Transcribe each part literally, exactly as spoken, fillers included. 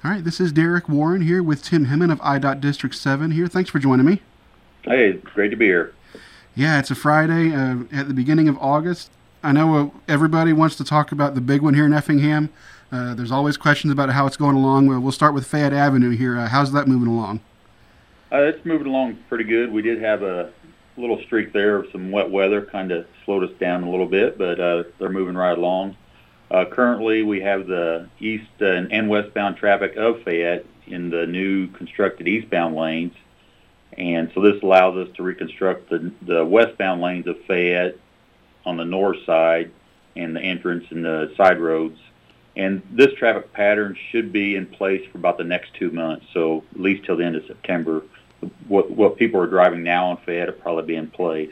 All right, this is Derek Warren here with Tim Hemman of I DOT District seven here. Thanks for joining me. Hey, it's great to be here. Yeah, it's a Friday uh, at the beginning of August. I know uh, everybody wants to talk about the big one here in Effingham. Uh, there's always questions about how it's going along. Well, we'll start with Fayette Avenue here. Uh, how's that moving along? Uh, it's moving along pretty good. We did have a little streak there of some wet weather, kind of slowed us down a little bit, but uh, they're moving right along. Uh, currently, we have the east and, and westbound traffic of Fayette in the new constructed eastbound lanes, and so this allows us to reconstruct the, the westbound lanes of Fayette on the north side and the entrance and the side roads. And this traffic pattern should be in place for about the next two months, so at least till the end of September. What, what people are driving now on Fayette will probably be in place.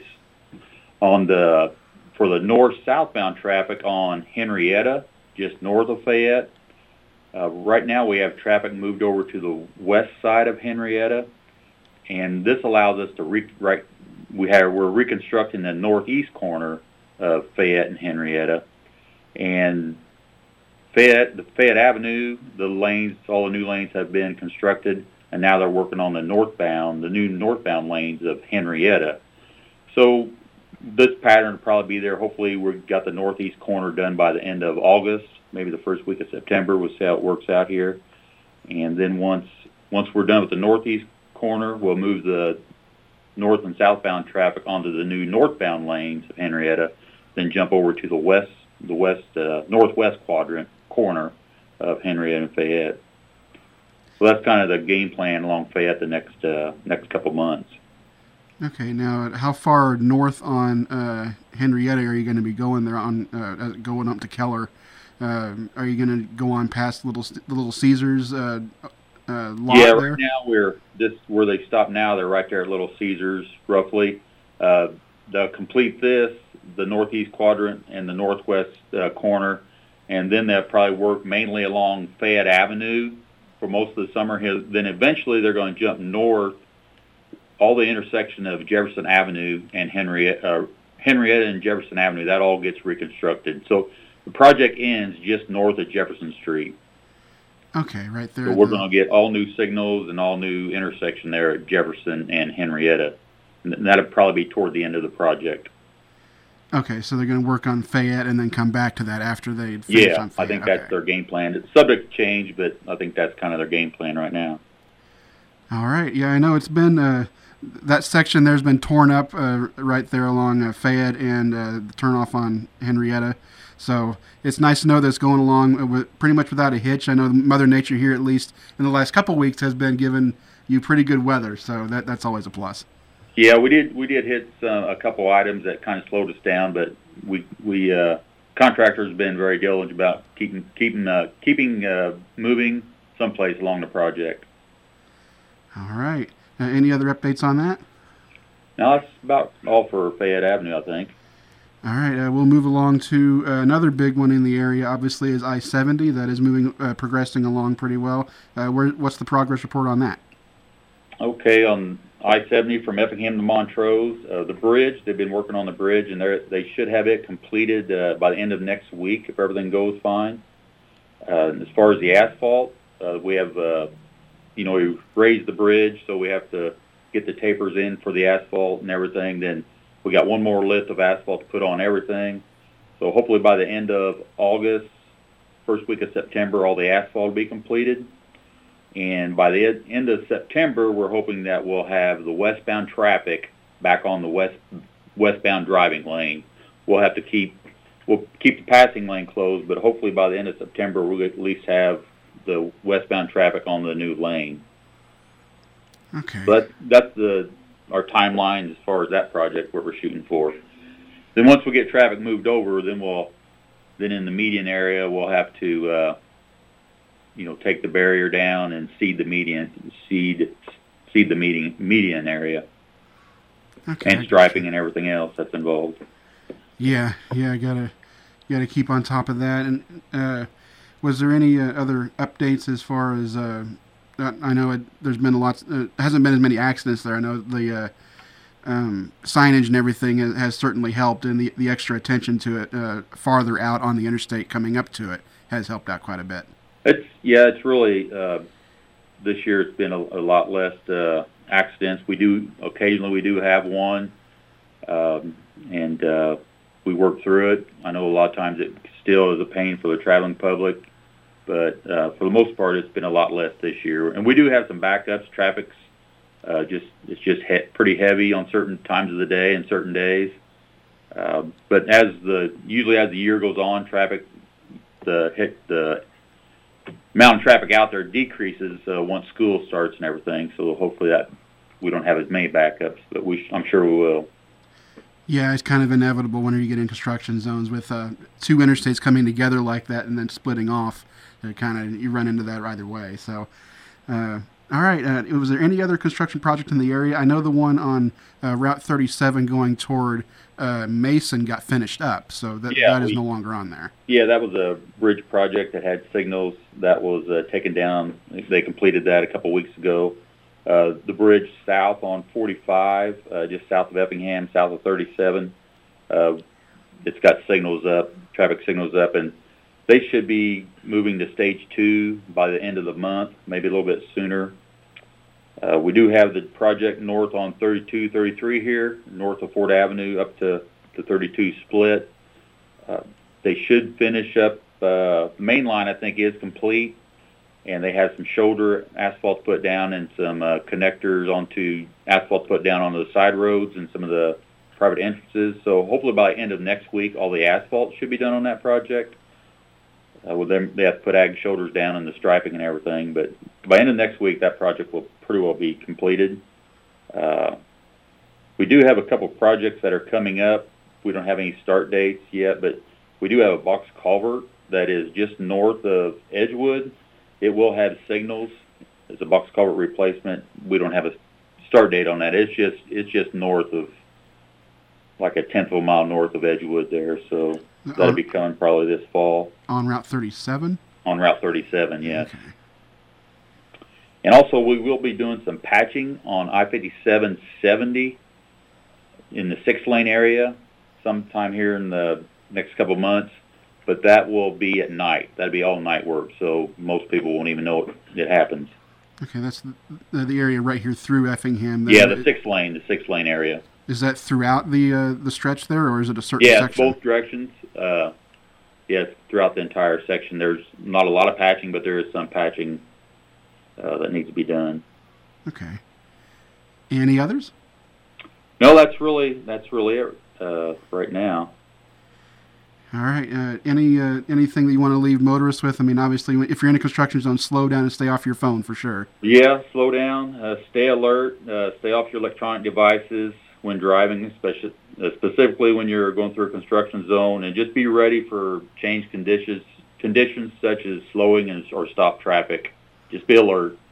On the For the north-southbound traffic on Henrietta, just north of Fayette, uh, right now we have traffic moved over to the west side of Henrietta, and this allows us to re- right. We have we're reconstructing the northeast corner of Fayette and Henrietta, and Fayette, the Fayette Avenue, the lanes, all the new lanes have been constructed, and now they're working on the northbound, the new northbound lanes of Henrietta. So this pattern will probably be there. Hopefully we've got the northeast corner done by the end of August, maybe the first week of September. We'll see how it works out here. And then once once we're done with the northeast corner, we'll move the north and southbound traffic onto the new northbound lanes of Henrietta, then jump over to the west, the west uh, northwest quadrant corner of Henrietta and Fayette. So that's kind of the game plan along Fayette the next uh, next couple months. Okay, now how far north on uh, Henrietta are you going to be going there on uh, going up to Keller? Uh, are you going to go on past little the Little Caesars uh, uh, lot yeah, there? right now we're this where they stop now. They're right there at Little Caesars, roughly. Uh, they'll complete this, the northeast quadrant and the northwest uh, corner, and then they'll probably work mainly along Fayette Avenue for most of the summer. Then eventually they're going to jump north. All the intersection of Jefferson Avenue and Henrietta, uh, Henrietta and Jefferson Avenue, that all gets reconstructed. So the project ends just north of Jefferson Street. Okay, right there. So we're the... going to get all new signals and all new intersection there at Jefferson and Henrietta. And that'll probably be toward the end of the project. Okay, so they're going to work on Fayette and then come back to that after they finish yeah, on Fayette. I think okay. that's their game plan. It's subject to change, but I think that's kind of their game plan right now. All right. Yeah, I know it's been... Uh, that section there's been torn up uh, right there along uh, Fayette and uh, the turnoff on Henrietta. So it's nice to know that it's going along with, pretty much without a hitch. I know Mother Nature here, at least in the last couple of weeks, has been giving you pretty good weather. So that that's always a plus. Yeah, we did we did hit uh, a couple items that kind of slowed us down, but we we uh, contractors have been very diligent about keeping keeping uh, keeping uh, moving someplace along the project. All right. Uh, any other updates on that? No, that's about all for Fayette Avenue, I think. All right, uh, we'll move along to uh, another big one in the area. Obviously, is I seventy. That is moving, uh, progressing along pretty well. Uh, where, what's the progress report on that? Okay, on I seventy from Effingham to Montrose, uh, the bridge. They've been working on the bridge, and they they should have it completed uh, by the end of next week if everything goes fine. Uh, as far as the asphalt, uh, we have. Uh, You know, we raised the bridge, so we have to get the tapers in for the asphalt and everything. Then we got one more lift of asphalt to put on everything. So hopefully by the end of August, first week of September, all the asphalt will be completed. And by the end of September, we're hoping that we'll have the westbound traffic back on the west westbound driving lane. We'll have to keep we'll keep the passing lane closed, but hopefully by the end of September, we'll at least have the westbound traffic on the new lane. Okay. But that's the our timeline as far as that project, what we're shooting for. Then once we get traffic moved over, then we'll then in the median area we'll have to uh, you know take the barrier down and seed the median seed seed the median median area. Okay. And striping and everything else that's involved. Yeah, yeah, I gotta gotta keep on top of that. And uh, was there any uh, other updates as far as uh, I know it, there's been a lot, uh, hasn't been as many accidents there. I know the uh, um, signage and everything has, has certainly helped, and the, the extra attention to it uh, farther out on the interstate coming up to it has helped out quite a bit. It's Yeah, it's really uh, this year. It's been a, a lot less uh, accidents. We do occasionally we do have one, um, and uh, we work through it. I know a lot of times it still is a pain for the traveling public, but uh, for the most part, it's been a lot less this year. And we do have some backups. Traffic's uh, just it's just he- pretty heavy on certain times of the day and certain days. Uh, but as the usually as the year goes on, traffic the hit the amount of traffic out there decreases uh, once school starts and everything. So hopefully that we don't have as many backups, but we sh- I'm sure we will. Yeah, it's kind of inevitable whenever you get in construction zones with uh, two interstates coming together like that and then splitting off. It kind of you run into that either way. So, uh, all right. Uh, was there any other construction project in the area? I know the one on uh, Route thirty-seven going toward uh, Mason got finished up, so that Yeah, that is we- no longer on there. Yeah, that was a bridge project that had signals that was uh, taken down. They completed that a couple weeks ago. Uh, the bridge south on forty-five, uh, just south of Effingham, south of thirty-seven, uh, it's got signals up, traffic signals up, and they should be moving to stage two by the end of the month, maybe a little bit sooner. Uh, we do have the project north on thirty-two, thirty-three here, north of Ford Avenue up to the thirty-two split. Uh, they should finish up, uh, the main line I think is complete, and they have some shoulder asphalt put down and some uh, connectors onto asphalt put down onto the side roads and some of the private entrances. So hopefully by the end of next week, all the asphalt should be done on that project. Uh, with them, they have to put ag shoulders down and the striping and everything. But by the end of next week, that project will pretty well be completed. Uh, we do have a couple of projects that are coming up. We don't have any start dates yet, but we do have a box culvert that is just north of Edgewood. It will have signals. It's a box culvert replacement. We don't have a start date on that. It's just it's just north of, like a tenth of a mile north of Edgewood there. So that'll be coming probably this fall. On Route thirty-seven? On Route thirty-seven, yes. Okay. And also we will be doing some patching on I fifty-seven seventy in the six-lane area sometime here in the next couple of months. But that will be at night. That'll be all night work, so most people won't even know it, it happens. Okay, that's the, the, the area right here through Effingham. Yeah, the six-lane, the six-lane area. Is that throughout the uh, the stretch there, or is it a certain Yeah, section? both directions. Uh, yes, throughout the entire section. There's not a lot of patching, but there is some patching uh, that needs to be done. Okay. Any others? No, that's really that's really it uh, right now. All right. Uh, any uh, anything that you want to leave motorists with? I mean, obviously, if you're in a construction zone, slow down and stay off your phone for sure. Yeah, slow down, uh, stay alert, uh, stay off your electronic devices when driving, especially uh, specifically when you're going through a construction zone, and just be ready for change conditions, conditions such as slowing and or stop traffic. Just be alert.